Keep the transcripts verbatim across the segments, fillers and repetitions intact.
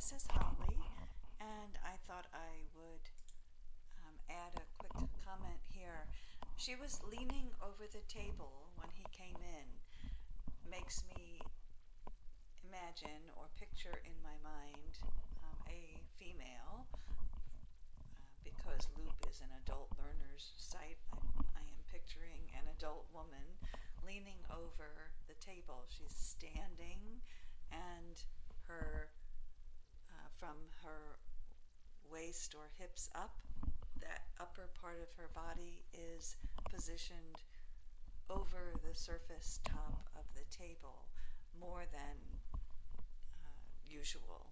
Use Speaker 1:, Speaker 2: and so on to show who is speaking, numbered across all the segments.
Speaker 1: this is Holly, and I thought I would um, add a quick comment here. She was leaning over the table when he came in. Makes me imagine or picture in my mind um, a female, uh, because Loop is an adult learner's site. I, I am picturing an adult woman leaning over the table. She's standing, and her uh, from her waist or hips up, that upper part of her body is positioned over the surface top of the table more than uh, usual.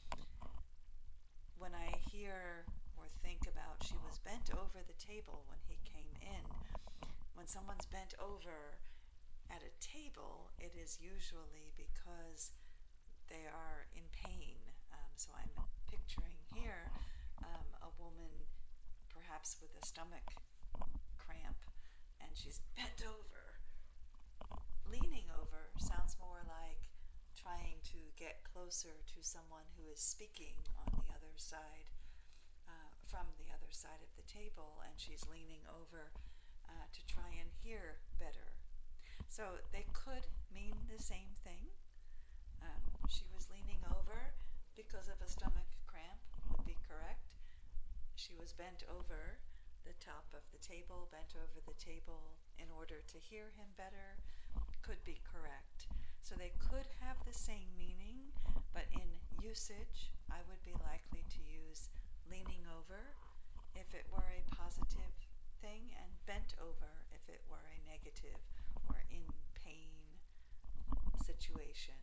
Speaker 1: When I hear or think about she was bent over the table when he came in, when someone's bent over at a table, it is usually because they are in pain. Um, so I'm picturing here um, a woman perhaps with a stomach cramp, and she's bent over. Leaning over sounds more like trying to get closer to someone who is speaking on the other side, uh, from the other side of the table, and she's leaning over uh, to try and hear better. So they could mean the same thing. Um, she was leaning over because of a stomach cramp, would be correct. She was bent over the top of the table, bent over the table in order to hear him better, could be correct. So they could have the same meaning, but in usage, I would be likely to use leaning over if it were a positive thing, and bent over if it were a negative or in pain situation.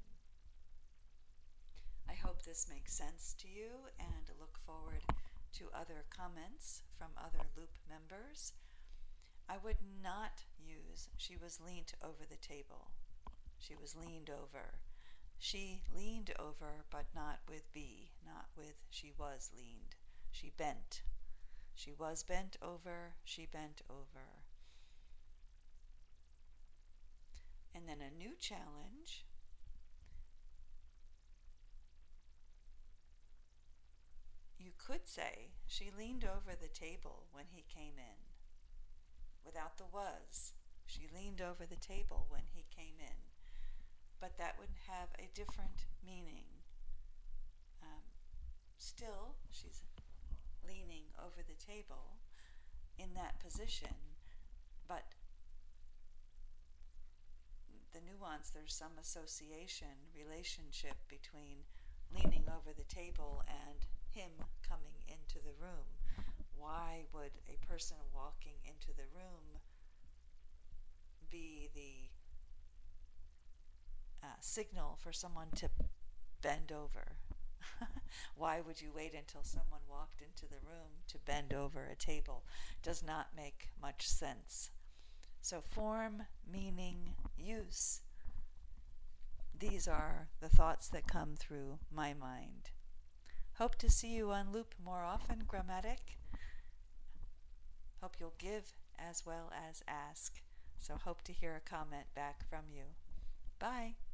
Speaker 1: I hope this makes sense to you, and look forward to other comments from other Loop members. I would not use she was leant over the table. She was leaned over. She leaned over, but not with B, not with she was leaned. She bent. She was bent over, she bent over. And then a new challenge. You could say she leaned over the table when he came in. Without the was. She leaned over the table when he came in. But that would have a different meaning. Um, still, she's leaning over the table in that position, but the nuance, there's some association, relationship between leaning over the table and him coming into the room. Why would a person walking into the room be the uh, signal for someone to bend over? Why would you wait until someone walked into the room to bend over a table? Does not make much sense. So form, meaning, use. These are the thoughts that come through my mind. Hope to see you on Loop more often, Grammatic. Hope you'll give as well as ask. So hope to hear a comment back from you. Bye.